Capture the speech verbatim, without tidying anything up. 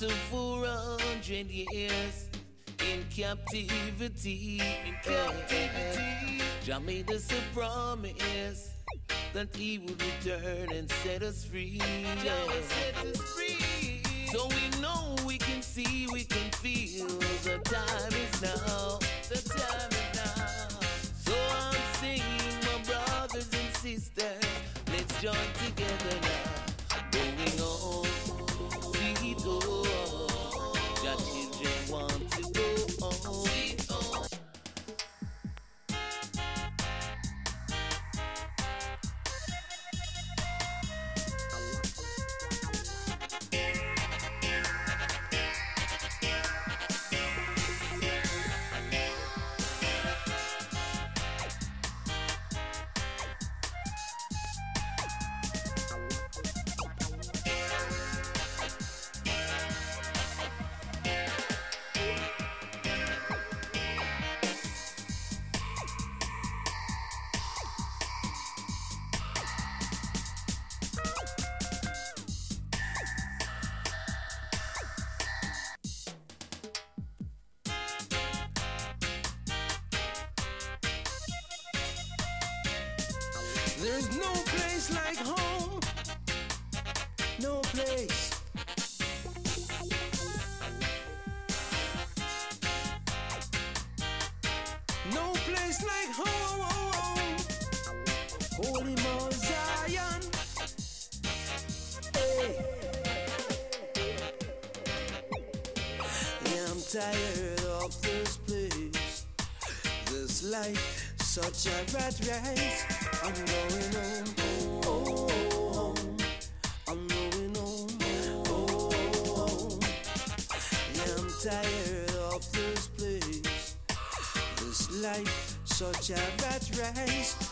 After four hundred years in captivity, in captivity, Jah made us a promise that He would return and set us free. Jah will set us free. So we know, we can see, we can feel. The time is now. The time is now. So I'm saying, my brothers and sisters, let's join together now. Going on, sweet home. Your children want to go home. Sweet home. There's no place like home, no place. No place like home, Holy Mount Zion. Hey. Yeah, I'm tired of this place, this life, such a rat race. I'm going home, oh, oh, home. I'm going home, oh, home. Yeah, I'm tired of this place, this life, such a rat race.